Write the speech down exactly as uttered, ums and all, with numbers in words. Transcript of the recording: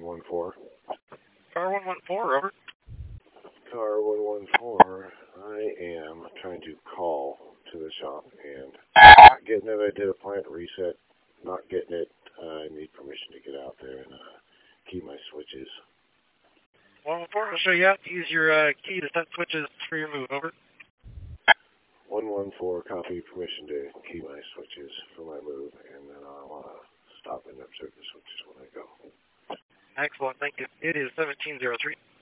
one four. Car one one four, over. Car one one four, I am trying to call to the shop and not getting it. I did a plant reset, not getting it. Uh, I need permission to get out there and uh, key my switches. one one four, I'll show you how to use your uh, key to set switches for your move, over. one one four, copy, permission to key my switches for my move, and then I'll uh, stop and observe the switches when I go. Excellent, thank you. It is seventeen oh three.